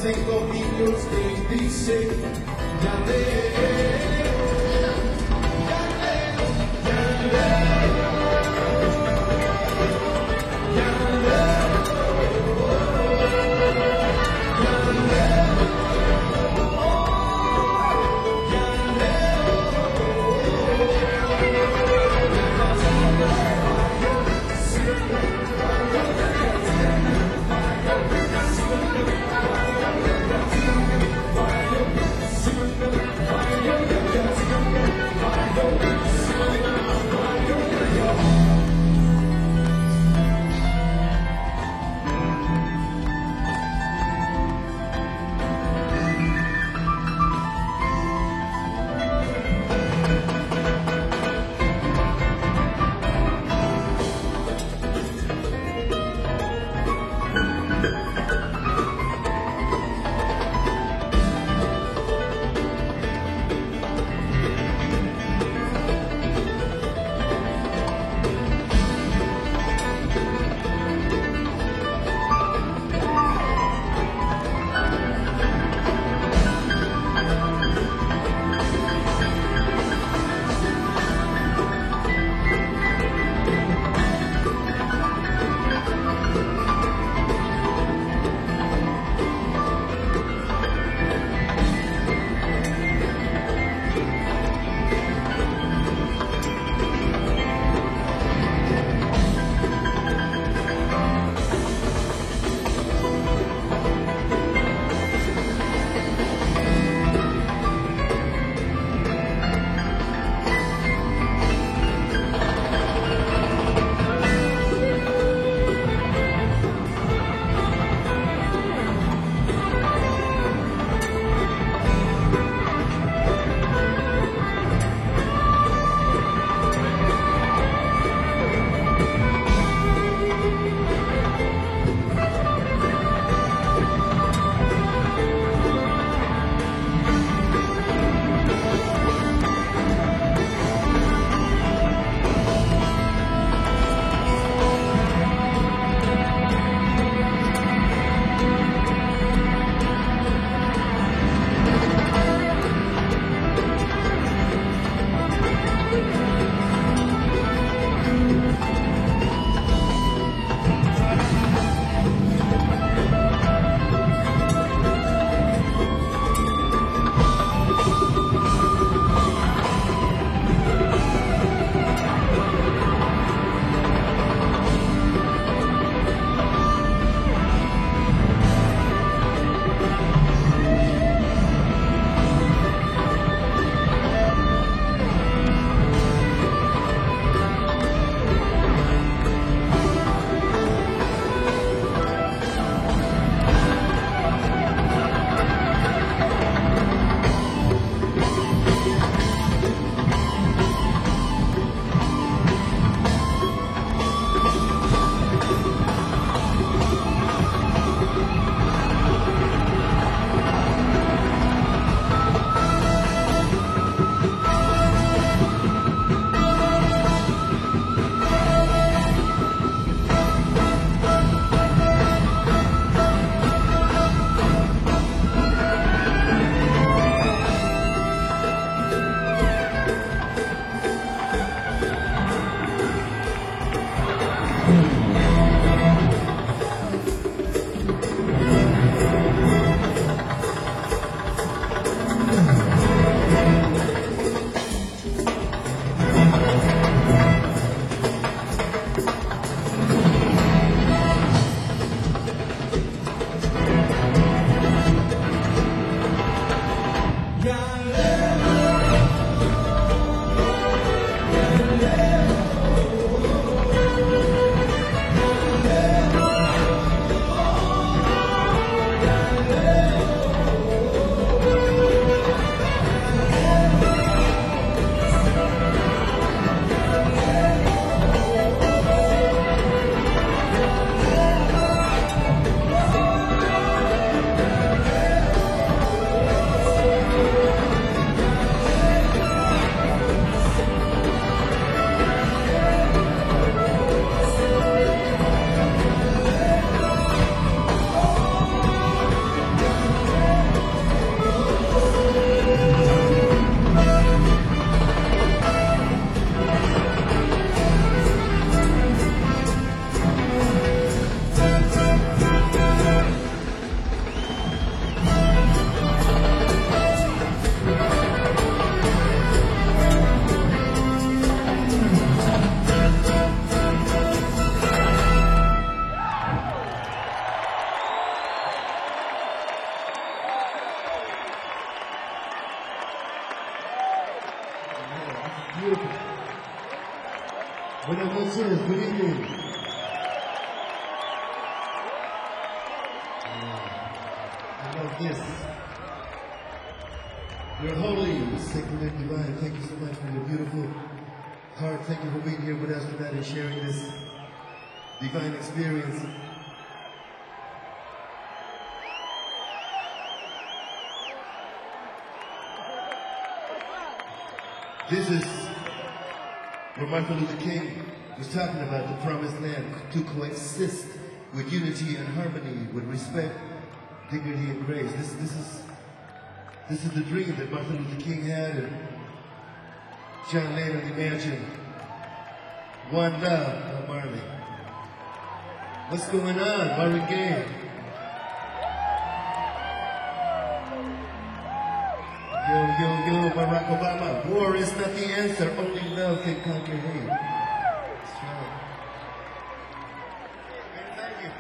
tengo niños que dicen, ya leo, Beautiful. Buenas noches, good evening. I love this. You're holy, sacred and divine. Thank you so much for your beautiful heart. Thank you for being here with us tonight and sharing this divine experience. This is where Martin Luther King was talking about the promised land, to coexist with unity and harmony, with respect, dignity, and grace. This is the dream that Martin Luther King had, and John Lennon imagined. One love, Bob Marley. What's going on, Marvin Gaye? Yo, Barack Obama. War is not the answer. Only love can conquer hate. That's right. Thank you.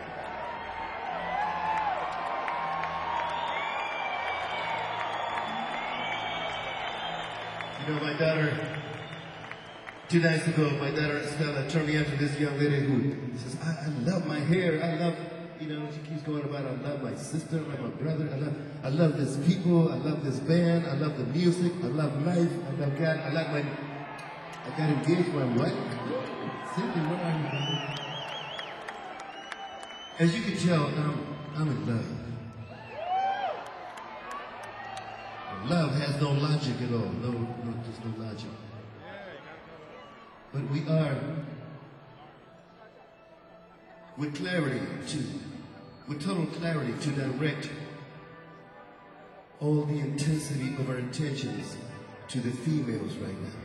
You know, my daughter, 2 nights ago, my daughter Estella turned me on to this young lady who says, I love my hair. I love, you know, she keeps going about, I love my sister, I love my brother, I love this people, I love this band, I love the music, I love life, I love God, I got engaged by what? Cindy, what are you doing? As you can tell, I'm in love. Love has no logic at all, just no logic. But we are, with clarity with total clarity to direct all the intensity of our intentions to the females right now.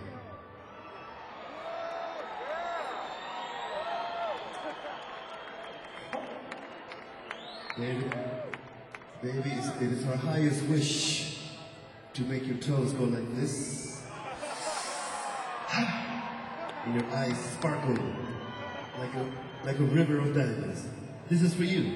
Baby, it is our highest wish to make your toes go like this, and your eyes sparkle like a river of diamonds. This is for you.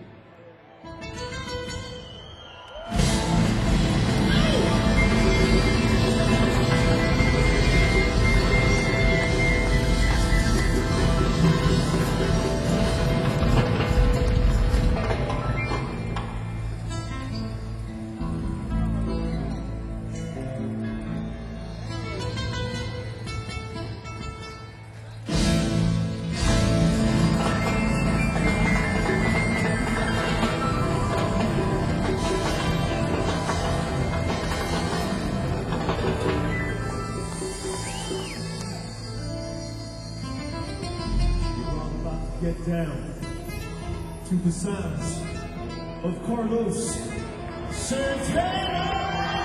Get down to the sounds of Carlos Santana.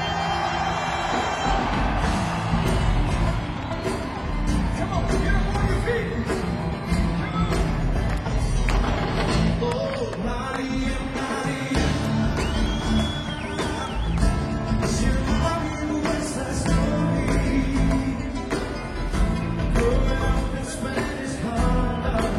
Come on, get up on your feet. Oh, Maria, Maria. She reminded me West Side Story. Growing up in Spanish Harlem.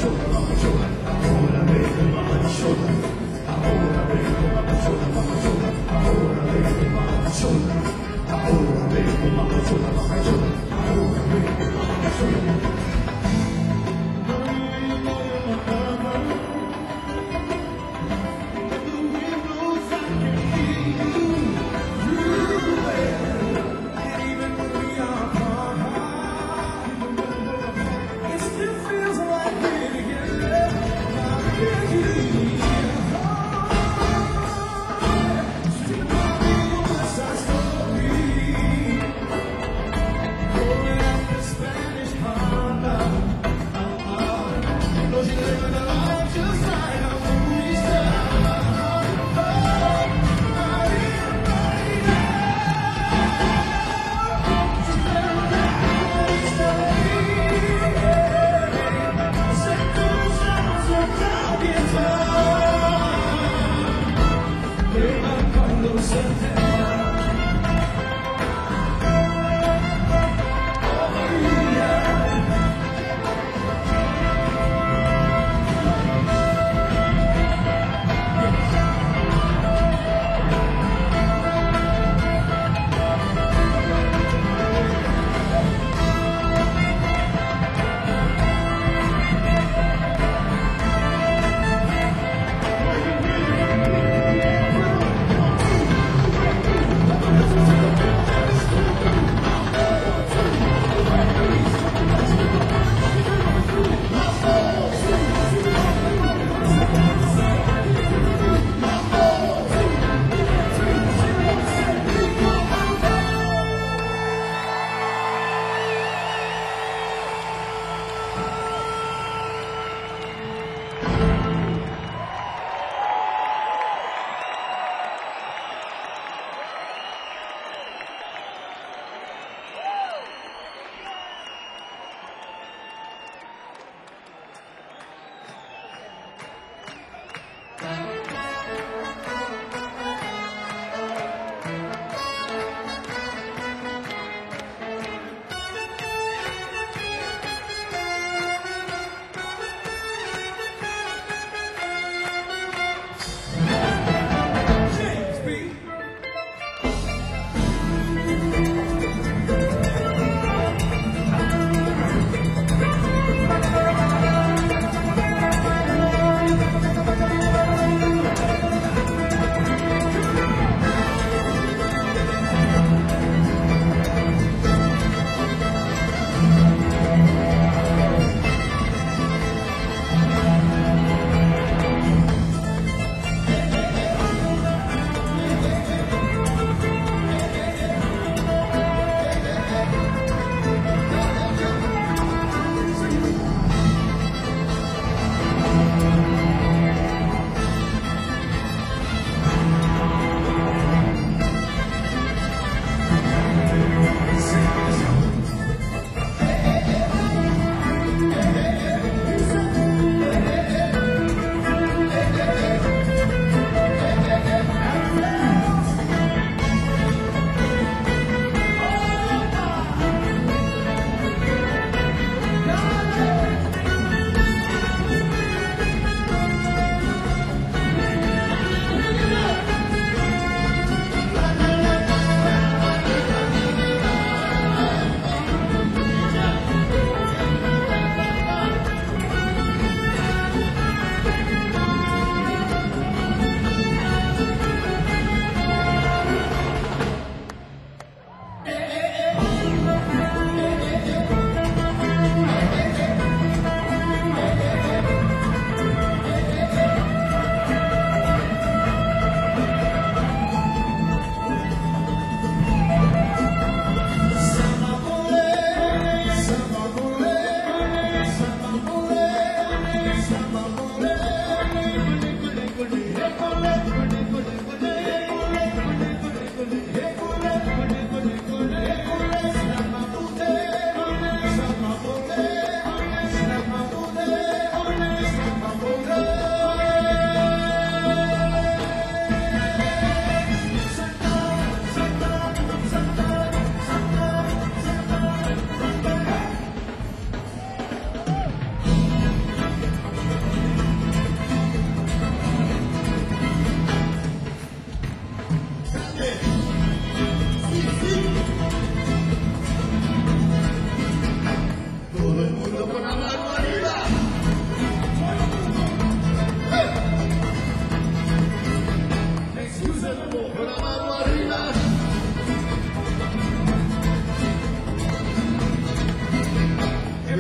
Spanish heart.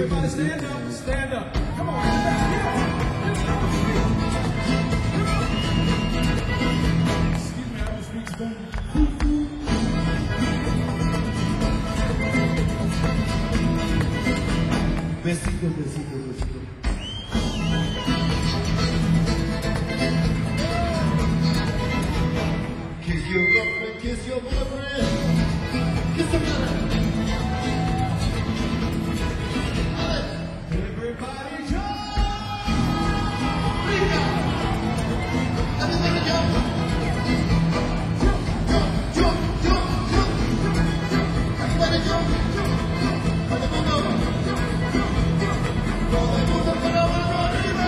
Everybody stand up, stand up. Come on, get up, get up. Excuse me, I just speak Spanish. Besito, besito, besito. Kiss your girlfriend, kiss your boyfriend, kiss the man. Everybody jump! Everybody jump! Jump, jump, jump, jump, everybody jump! Todo el mundo para arriba.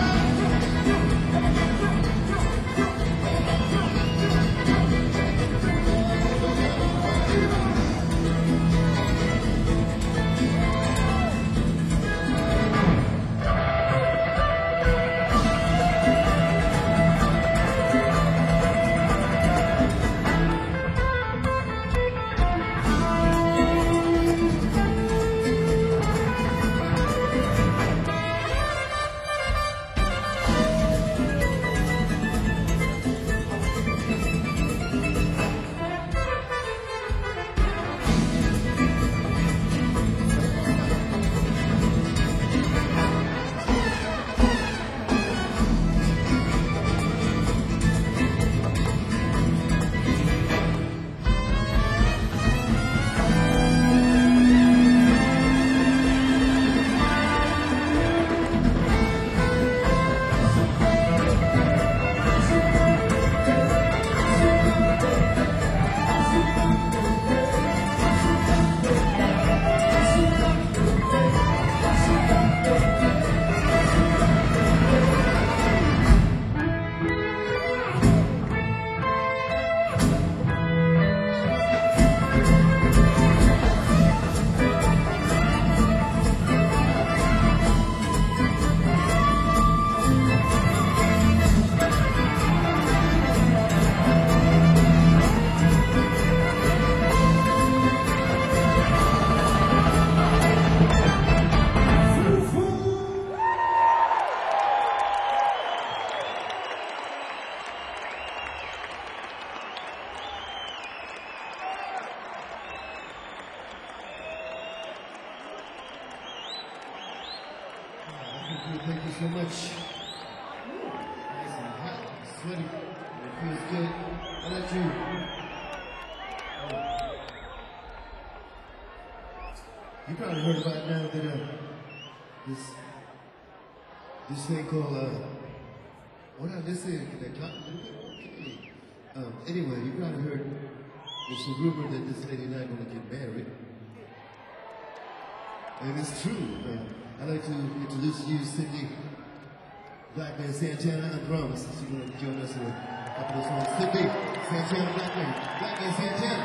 Thank you so much. Nice and hot, sweaty. It feels good. I'll let you. You probably heard about now that this thing called what I just said. Can I talk a little bit more? Anyway, you probably heard there's a rumor that this lady and I are going to get married, and it's true. I'd like to introduce you, Cindy Blackman Santana on drums. She's going to join us in a couple of songs. Cindy Santana Blackman Santana.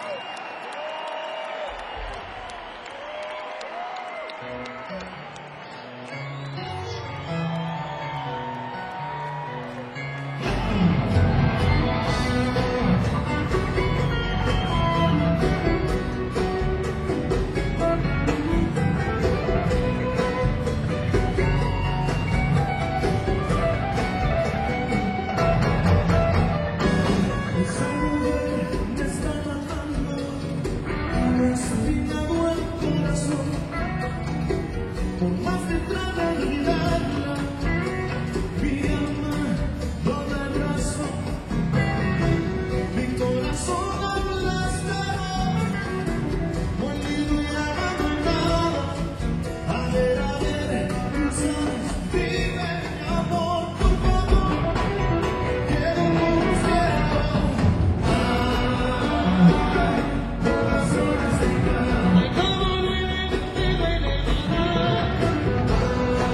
Por más de tratarla, mi alma dobla el brazo, mi corazón aplastado, molido y abandonado. A ver, tus ojos, vive mi amor, por favor, quiero conocerlo. Corazones de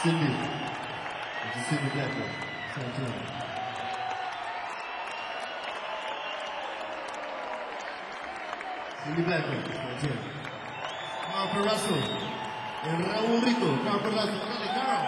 Cindy. This is Cindy Blackwood. Santana. Cindy Blackwood. Santana. Carl Perrasso. And Raul Rico. Carl Perrasso. Dale, Carl.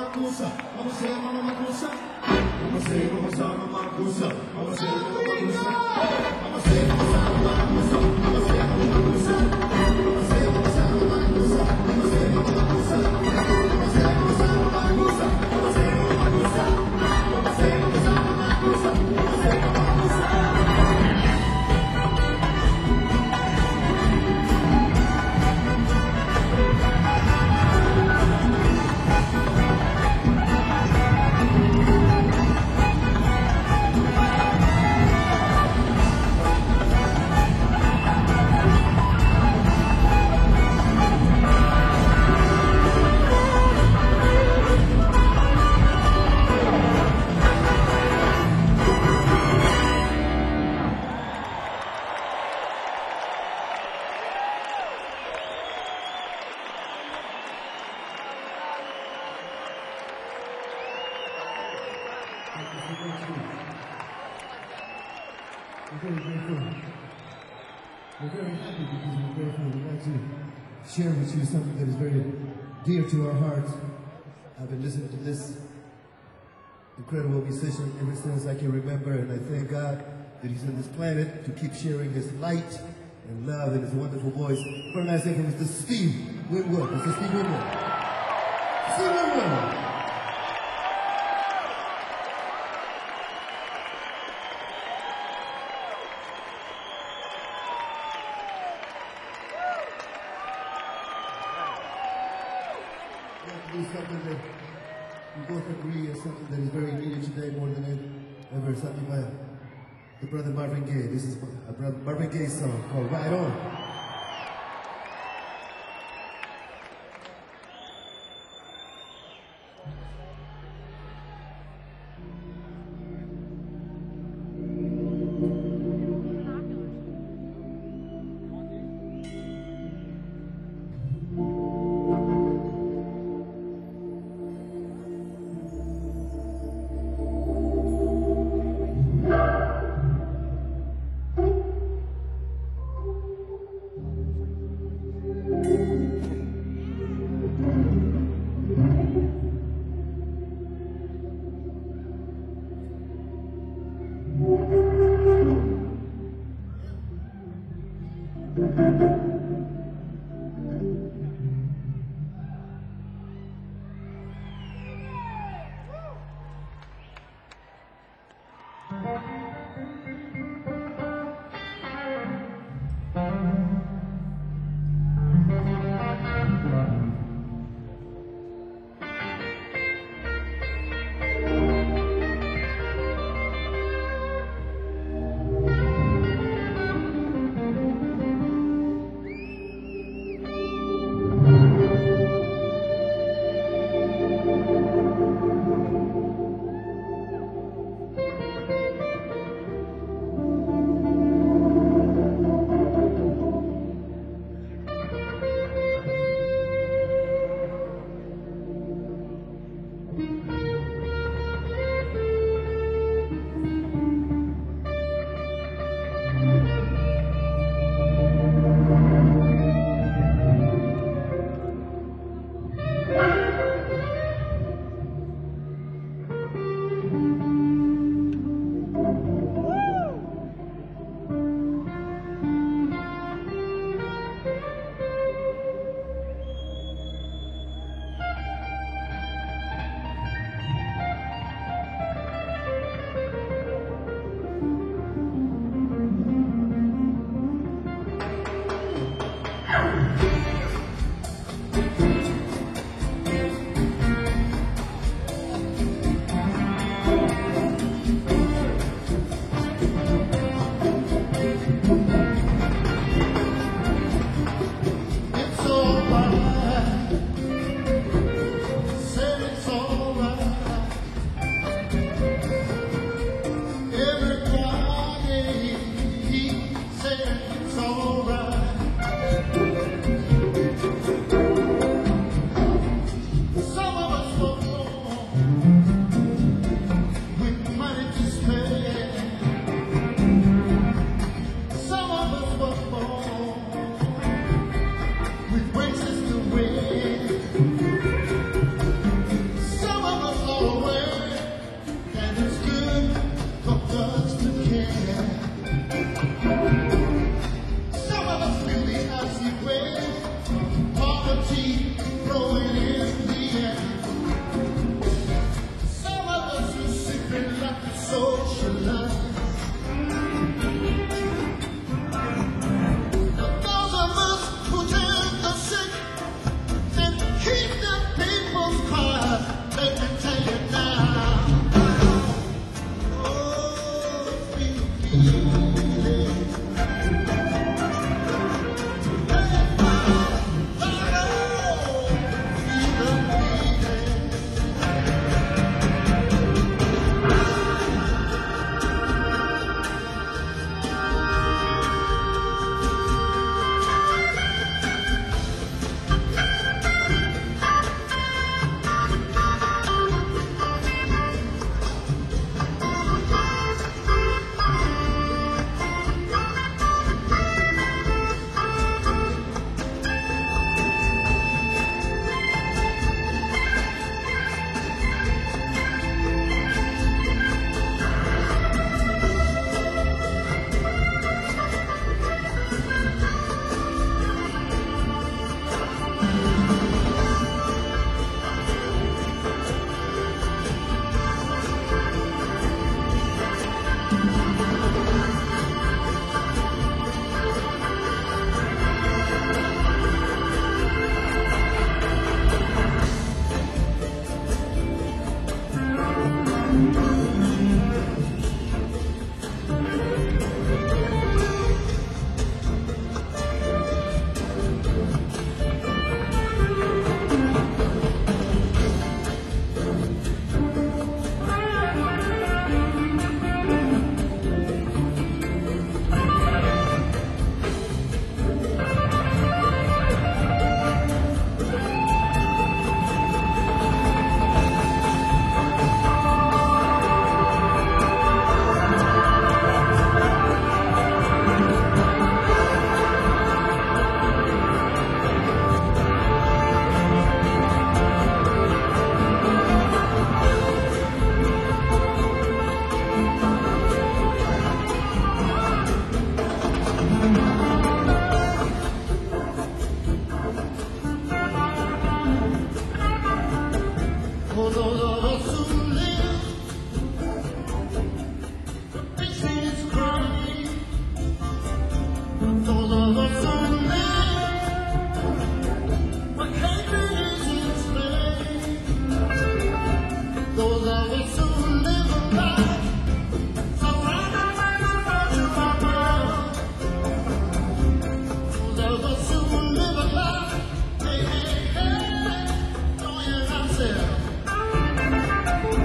Makusa. I'ma say Mama Makusa. I'ma say Mama Sama Makusa. I'ma say Mama Makusa. I'ma say Mama Sama Makusa. I'ma say Mama Makusa. I'ma say Mama Sama Makusa. I'ma say Mama Makusa. I'ma say Mama Sama Makusa. I'ma say Mama Makusa. I'ma say Mama Sama Makusa. I'ma say Mama Makusa. We're very grateful. We're very happy because we're grateful. We'd like to share with you something that is very dear to our hearts. I've been listening to this incredible musician ever since I can remember, and I thank God that he's on this planet to keep sharing his light and love and his wonderful voice. Very nice thing from Mr. Steve Winwood. Mr. Steve Winwood. Steve Winwood. Do something that we both agree is something that is very needed today more than ever. Something by the brother Marvin Gaye. This is a brother Marvin Gaye song called Ride On. those of us who live, the streets crying. Those of us who live, what can't be explained. Those of us who live a life surrounded by the virtue of love. Those of us who live a life, hey, hey, hey, oh yeah, I said.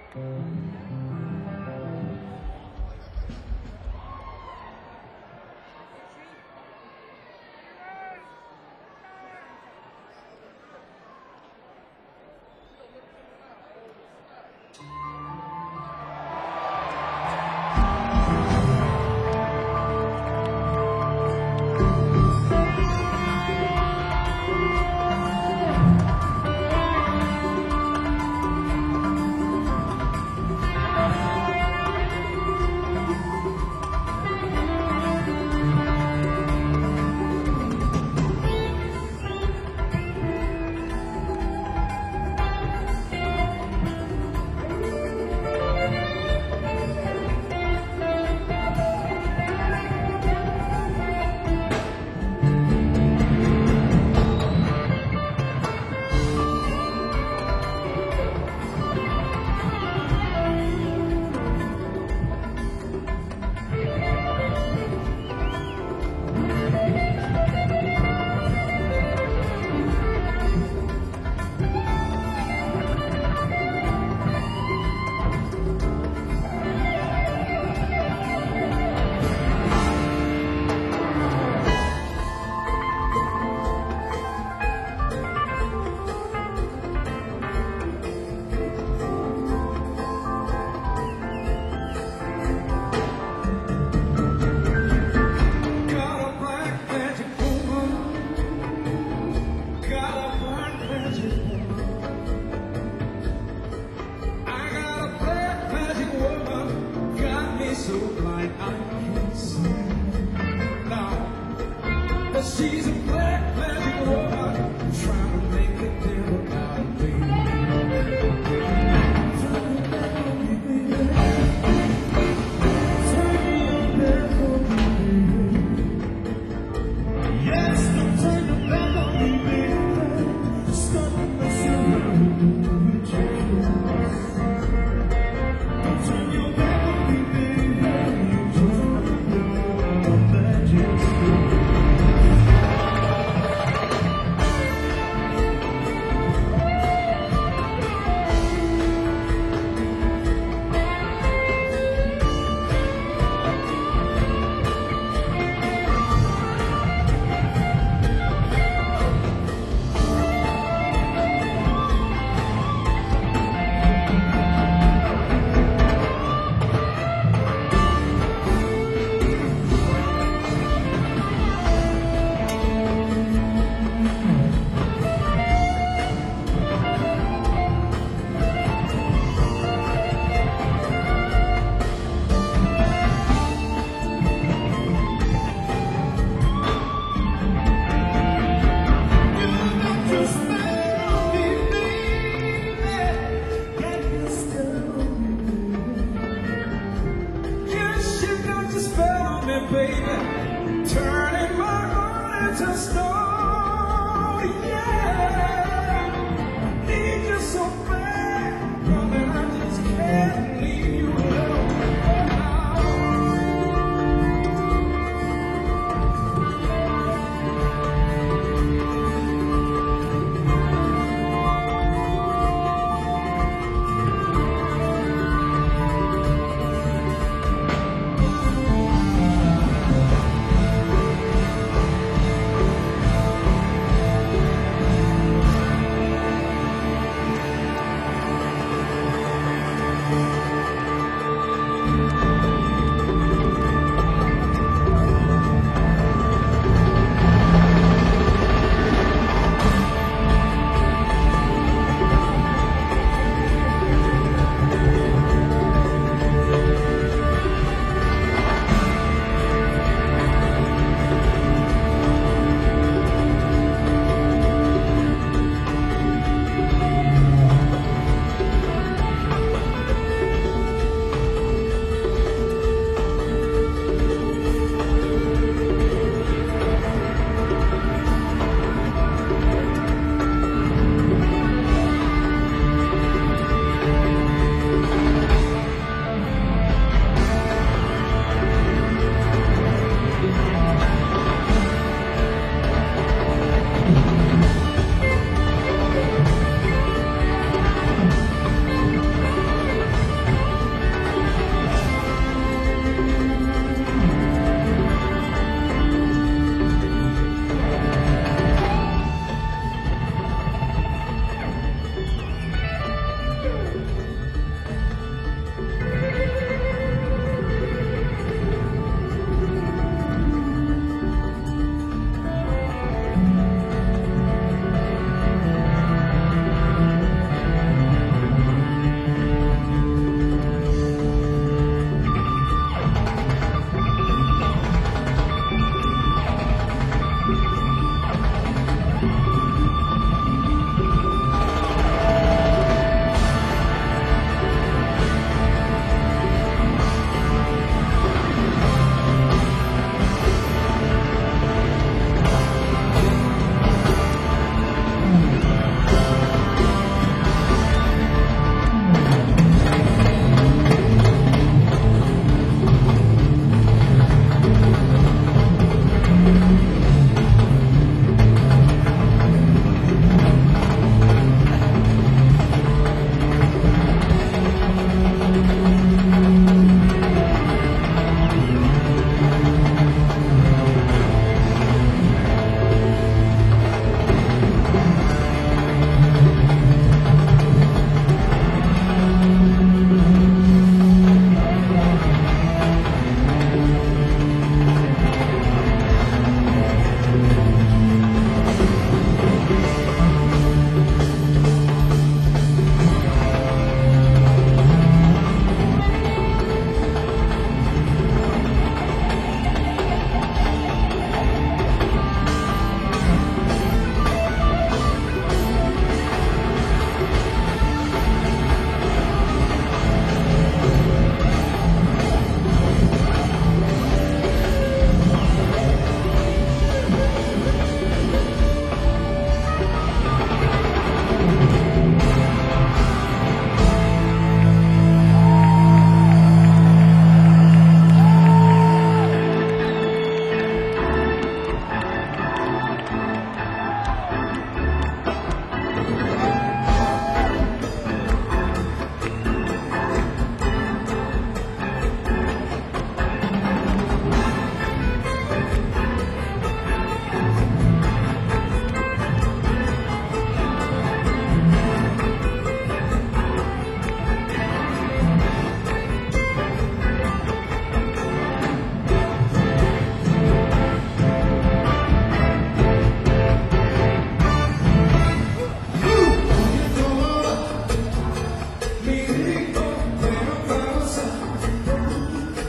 She's a black magic woman, trying to make it clear about me. Yes, don't turn your back on me, baby. Stop messing around. Don't turn your back on me, baby. You just know magic. Baby, turning my heart into stone, yeah. I need you so bad, brother, I just can't leave you alone.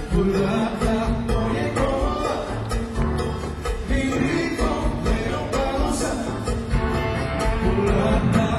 Mulata, oye, cola, mi rico, pero pausa. Mulata.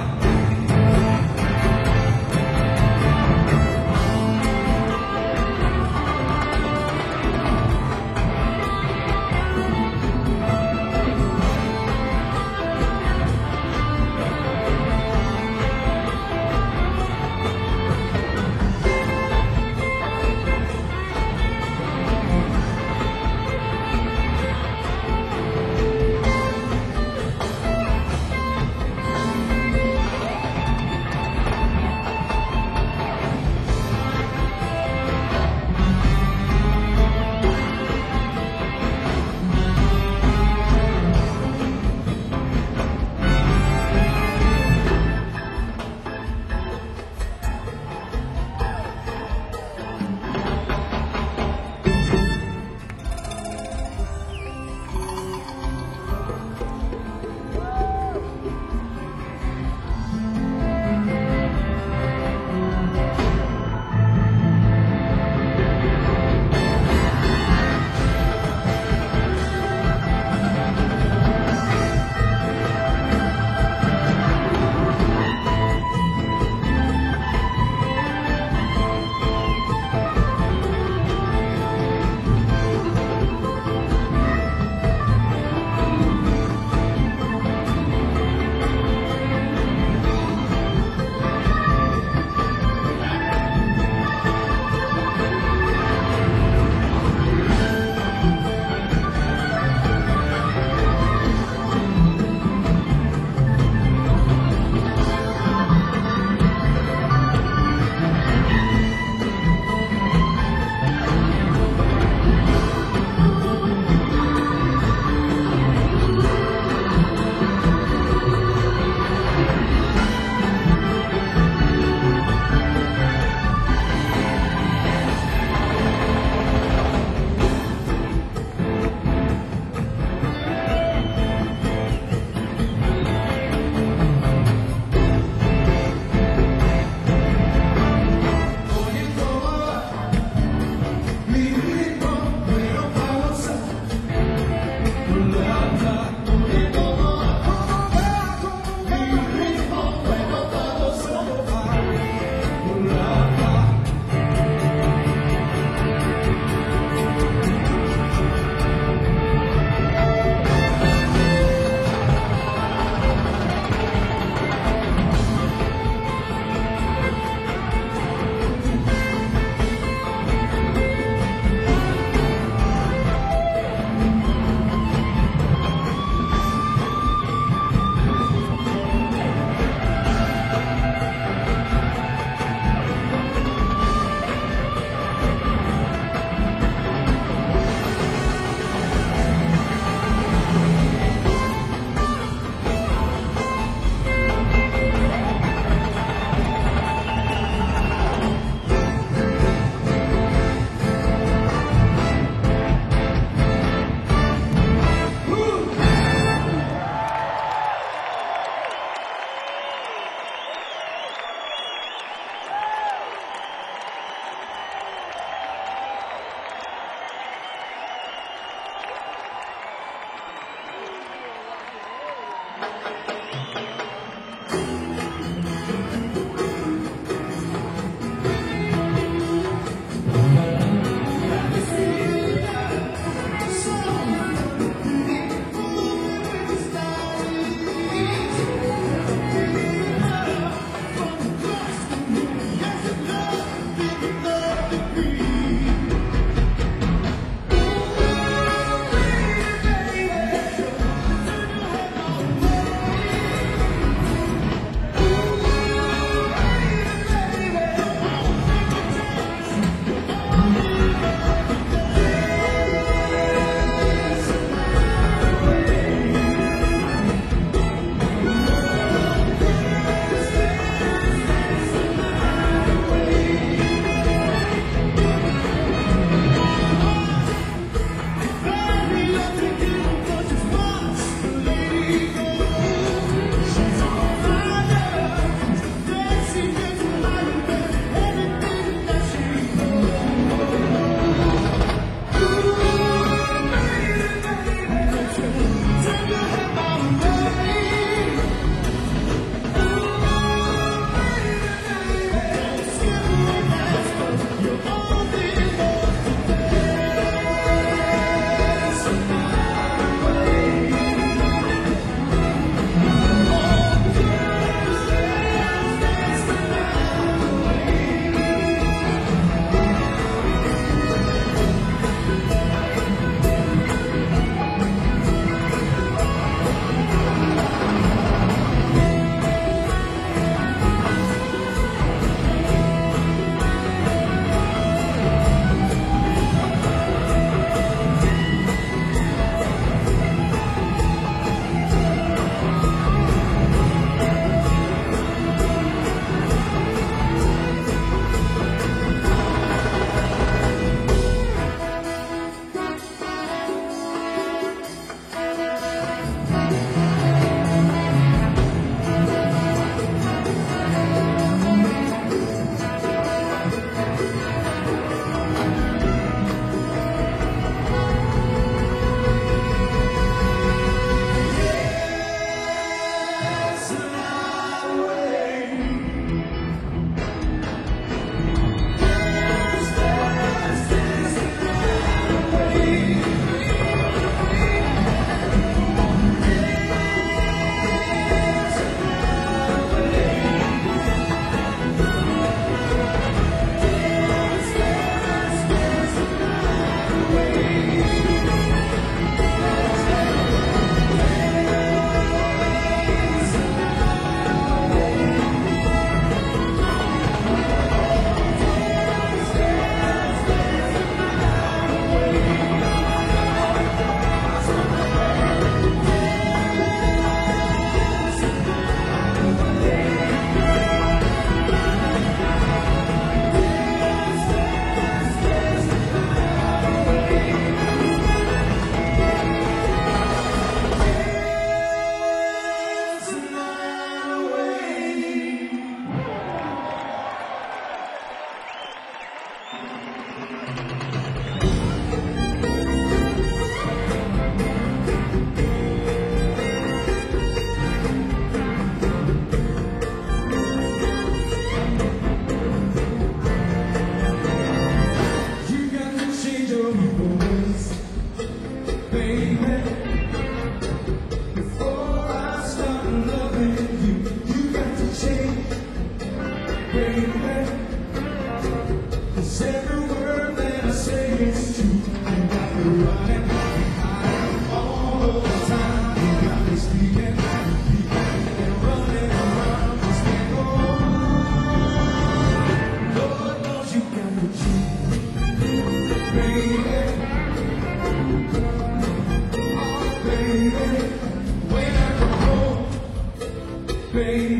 Baby,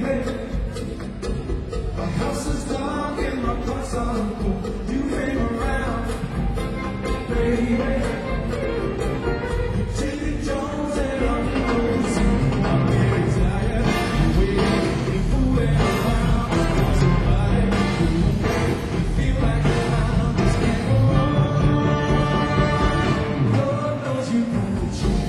my house is dark and my thoughts are cold. You hang around, baby. Jimmy Jones and I'm crazy. I'm getting tired of waiting, fooling around. Somebody who will make me feel like I'm just can't go on. Lord knows you got the truth.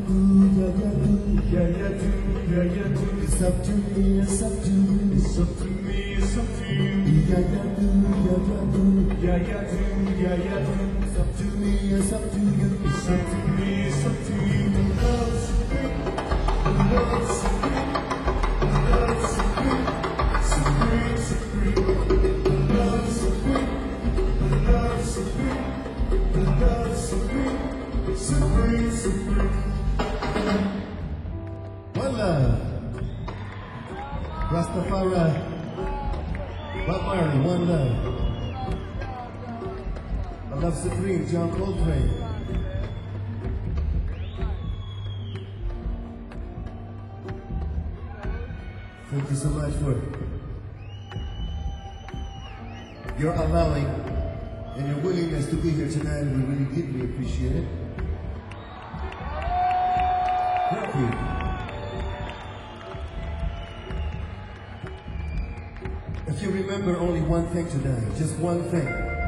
It's up to me, it's up to you. It's up to me, it's up to you. Yeah, yeah, do. Yeah, yeah, do, yeah, yeah, do. It's up to me, it's up to you. It's up to me, it's up to you. Love supreme, love supreme, love supreme, supreme, supreme. Love supreme, love supreme, love supreme, supreme, supreme. One love. Rastafari. Bob Marley, one love. A love supreme, John Coltrane. Thank you so much for your allowing and your willingness to be here tonight. We really deeply appreciate it. Thank you. If you remember only one thing today, just one thing.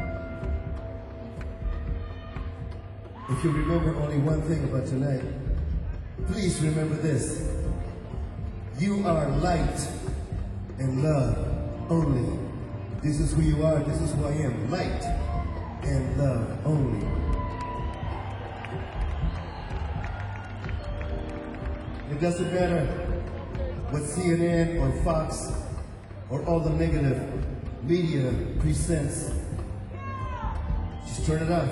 If you remember only one thing about tonight, please remember this. You are light and love only. This is who you are, this is who I am. Light and love only. It doesn't matter what CNN or Fox or all the negative media presents. Just turn it off.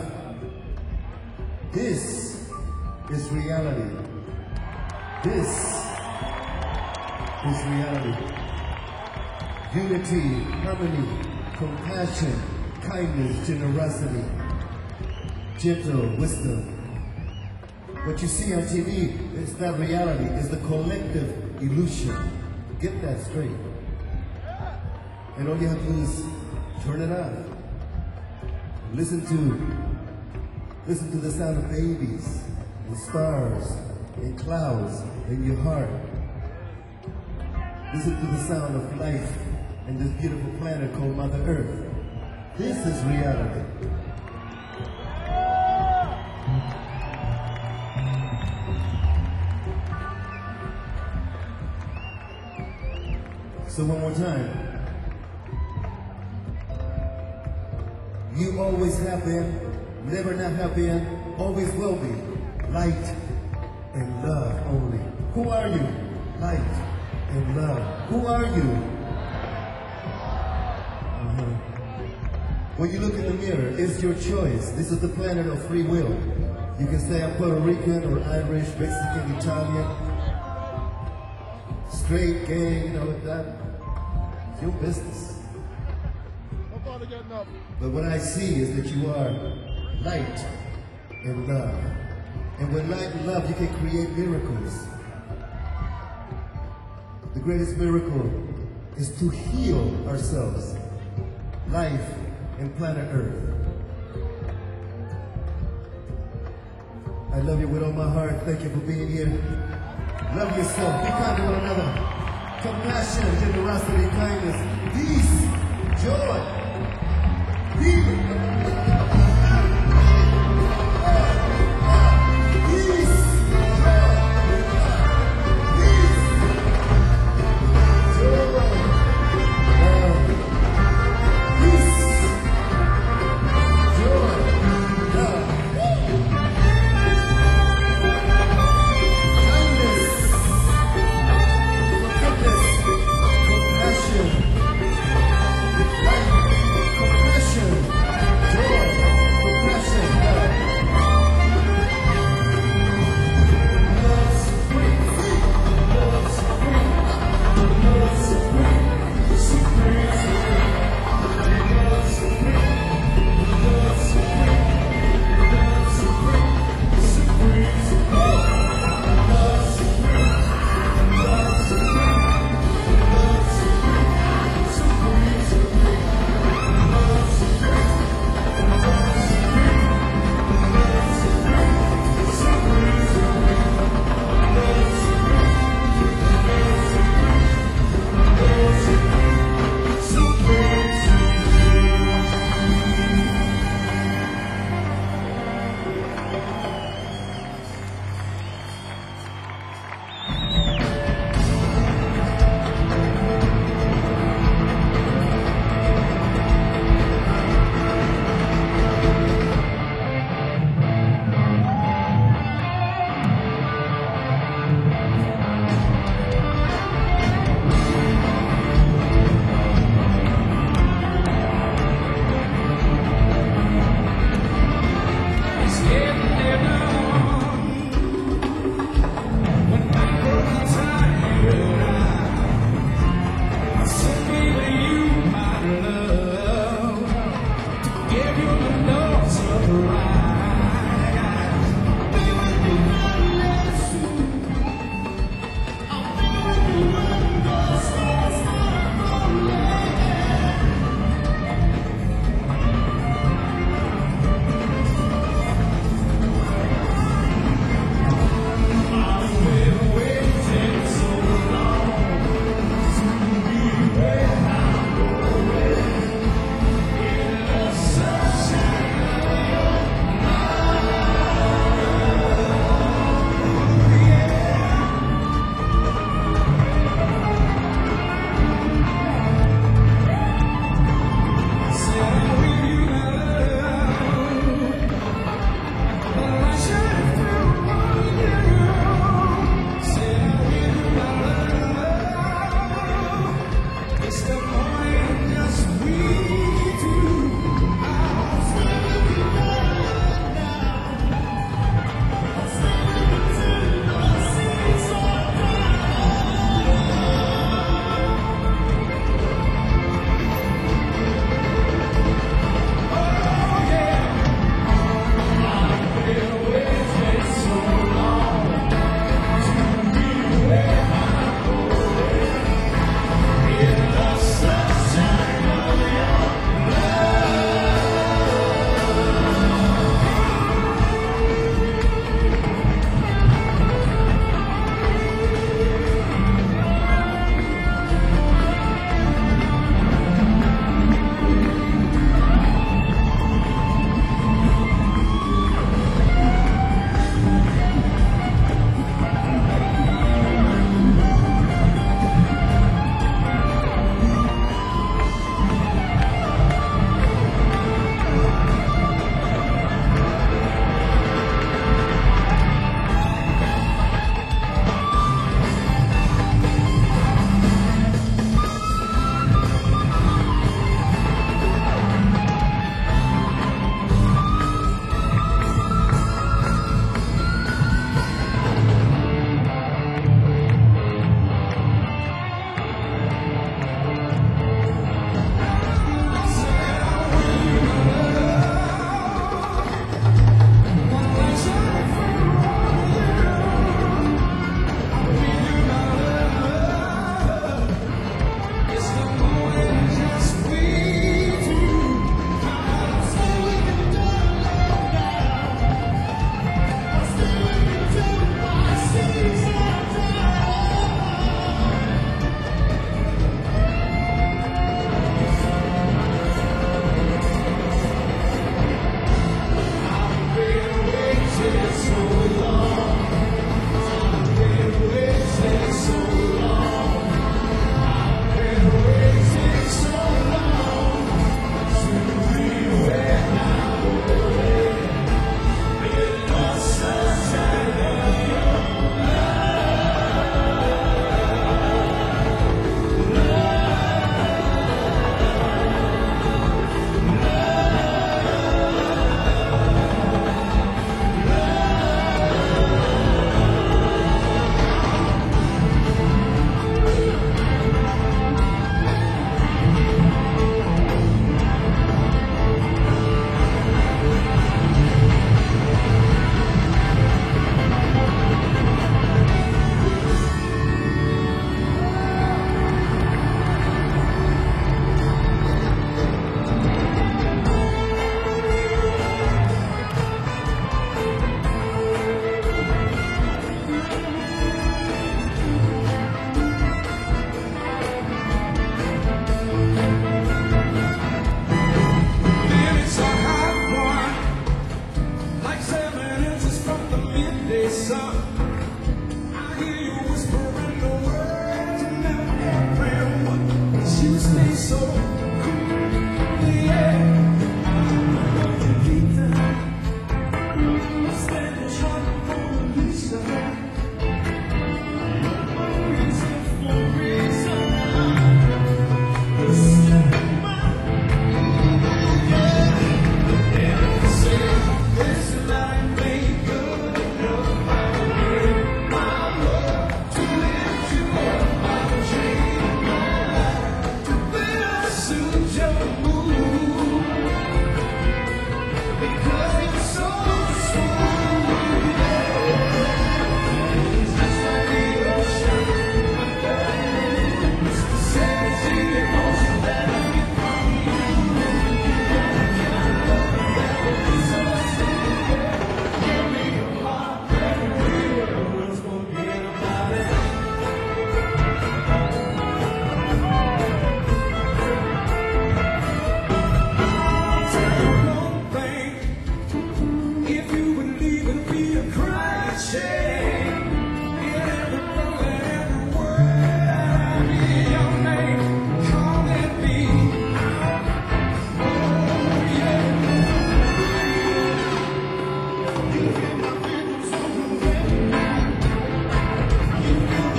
This is reality. This is reality. Unity, harmony, compassion, kindness, generosity, gentle wisdom. What you see on TV is not reality, it's the collective illusion. Get that straight. And all you have to do is turn it off. Listen to the sound of babies and stars and clouds in your heart. Listen to the sound of life in this beautiful planet called Mother Earth. This is reality. So one more time. You always have been, never not have been, always will be, light and love only. Who are you? Light and love. Who are you? When you look in the mirror, it's your choice. This is the planet of free will. You can say I'm Puerto Rican or Irish, Mexican, Italian, straight, gay, you know, that. It's your business. But what I see is that you are light and love. And with light and love, you can create miracles. The greatest miracle is to heal ourselves, life and planet Earth. I love you with all my heart. Thank you for being here. Love yourself. Be kind to one another. Compassion, generosity, kindness, peace, joy.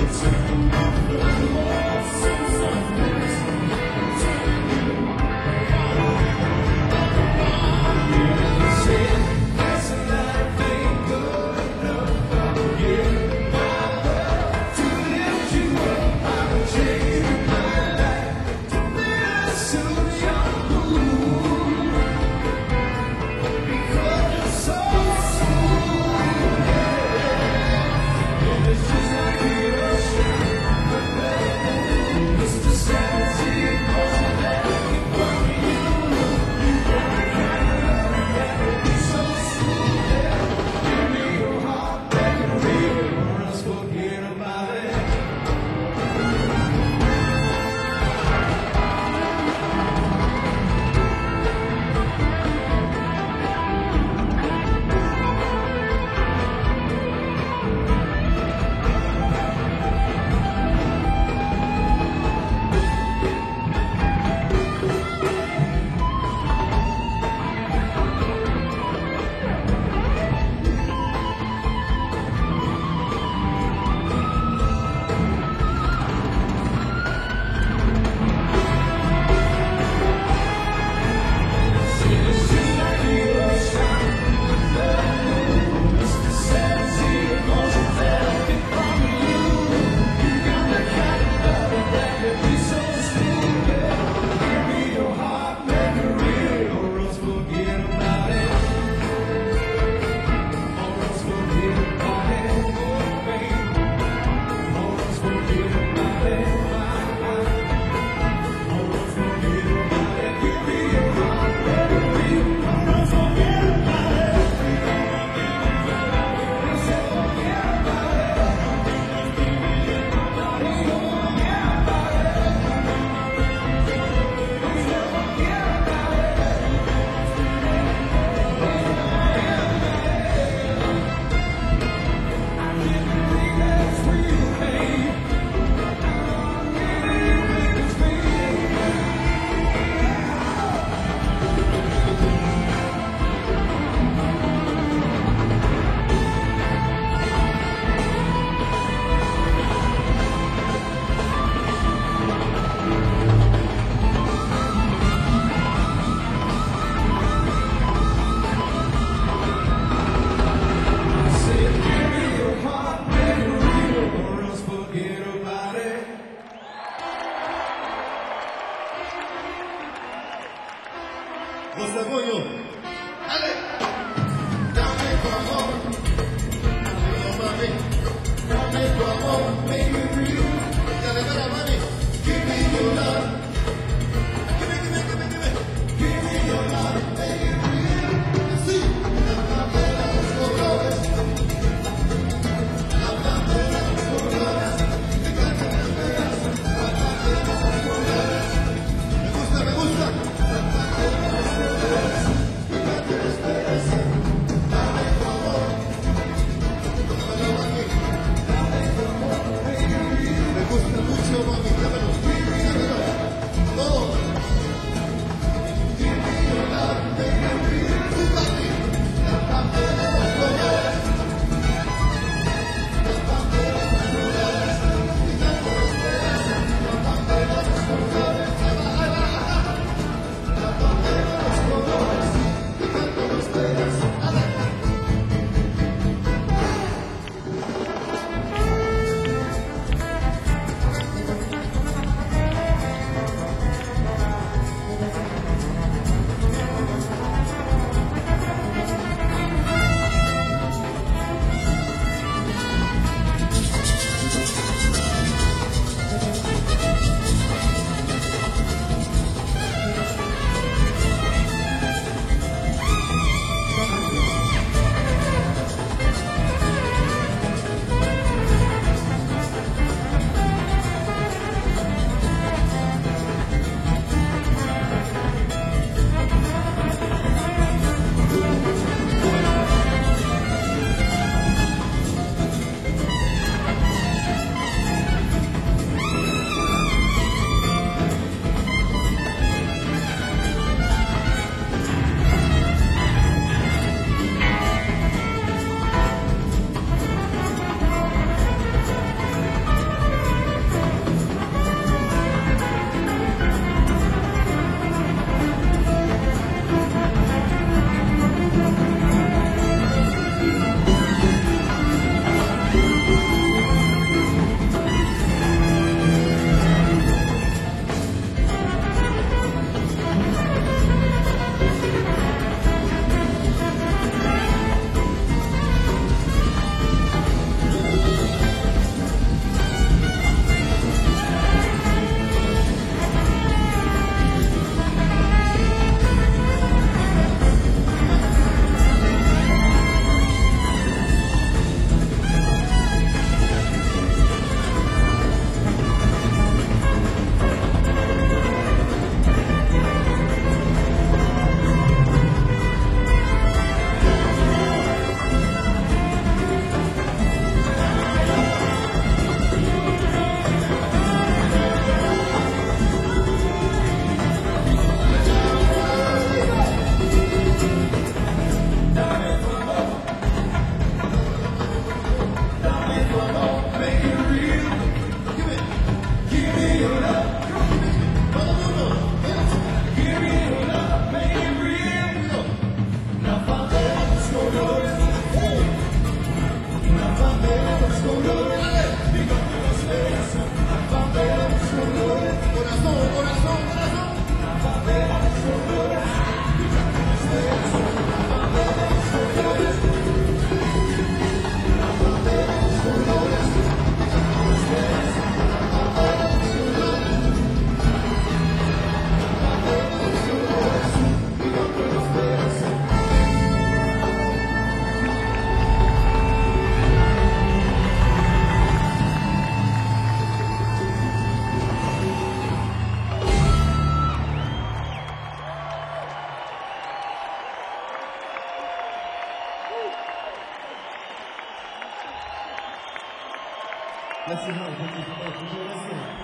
José Goyo, dale. Dame tu amor, dame mami, dame tu amor, make it real. Dale, dale, mami, give me your love. Give me your love, make it real. Sí. Los colores. Me gusta. 号同志朋友同学们。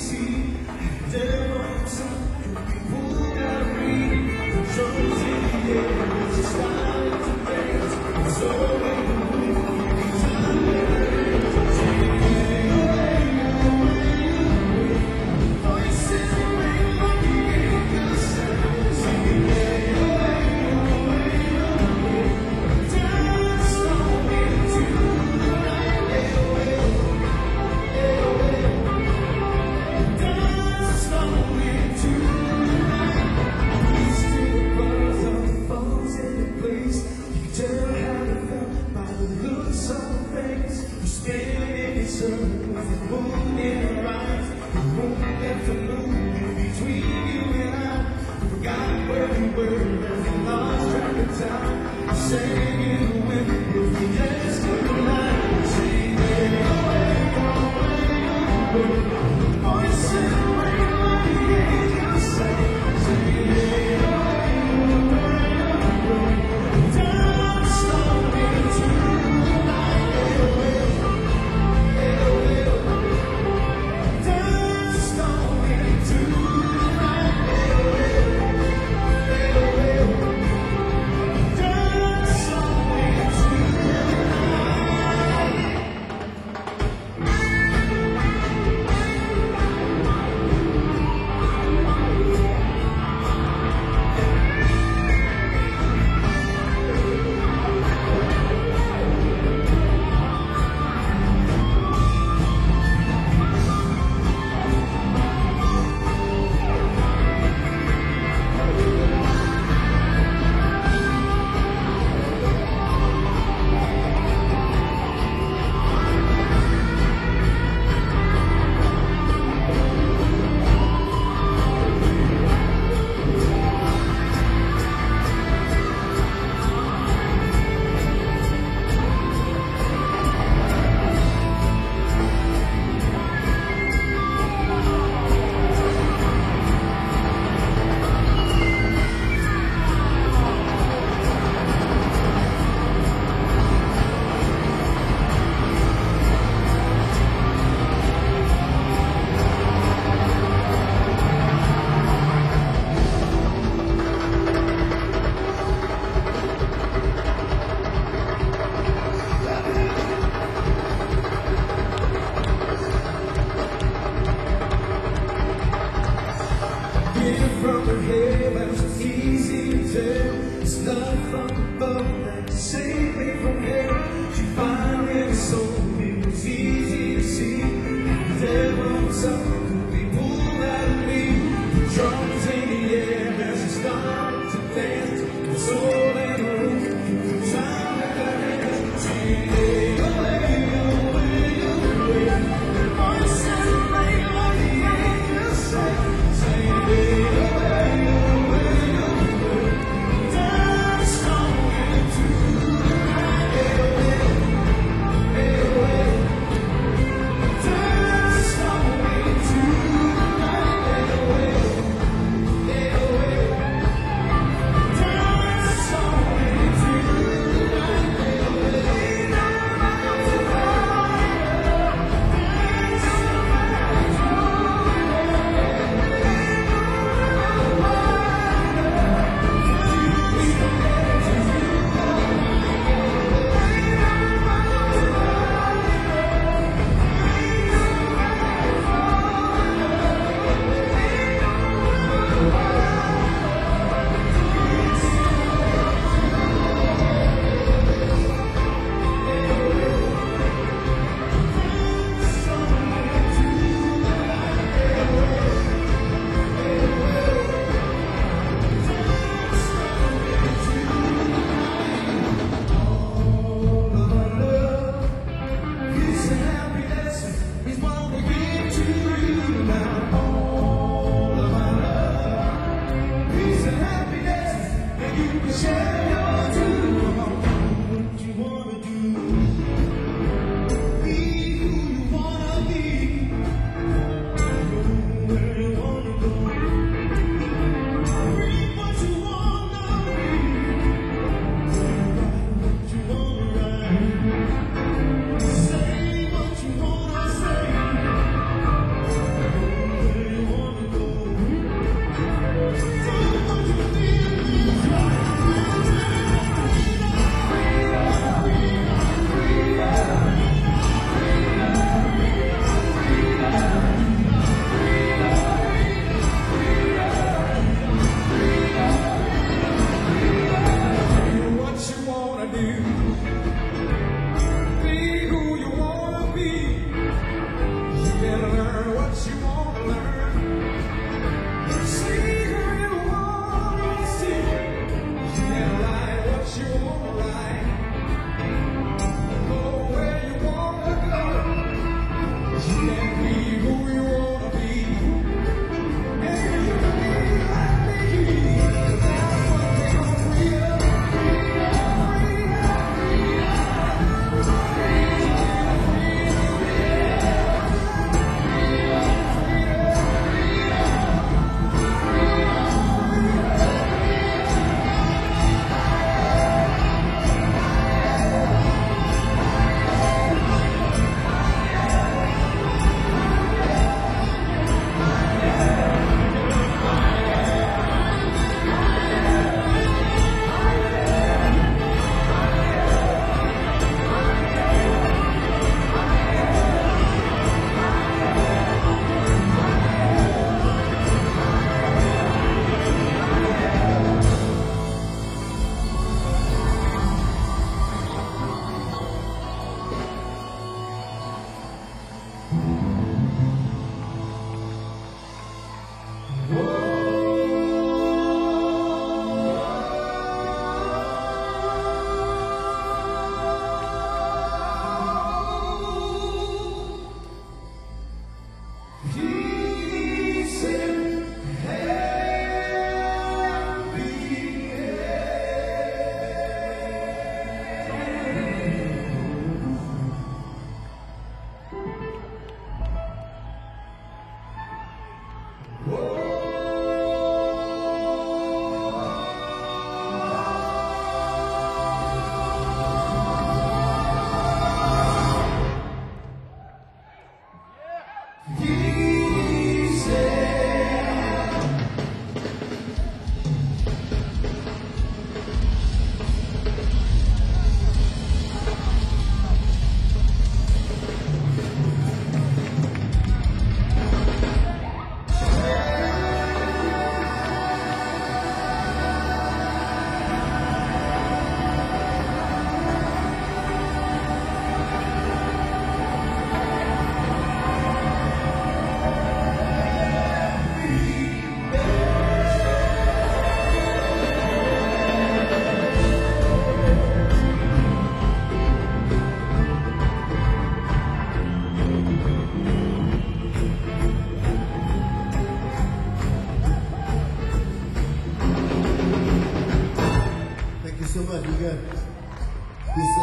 Dance on into you so much. We got this.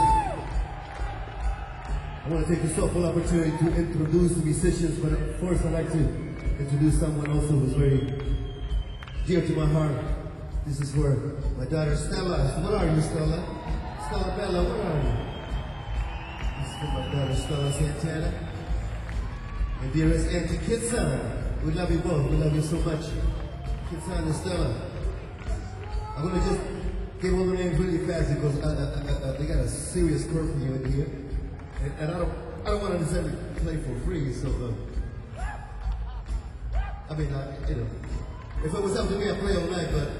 I want to take this awful opportunity to introduce the musicians, but first I'd like to introduce someone also who's very dear to my heart. This is for my daughter Stella. What are you, Stella? Stella Bella, what are you? This is for my daughter Stella Santana. And dearest Auntie Kitsan. We love you both. We love you so much. Kitsan and Stella. I'm going to just give all the names really fast because they got a serious curfew in here. And I don't want to necessarily play for free, so I mean, you know, if it was up to me, I'd play all night, but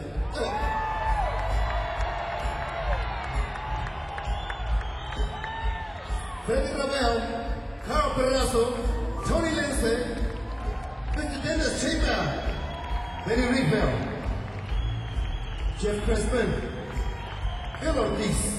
Freddie Ravel, Carl Perazzo, Tony Lindsay, Mr. Dennis Chamber, Benny Riedel, Jeff Crespin, Bill Ortiz,